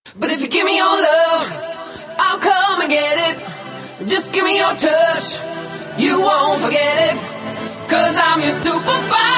But if you give me your love, I'll come and get it. Just give me your touch, you won't forget it. 'Cause I'm your superfly.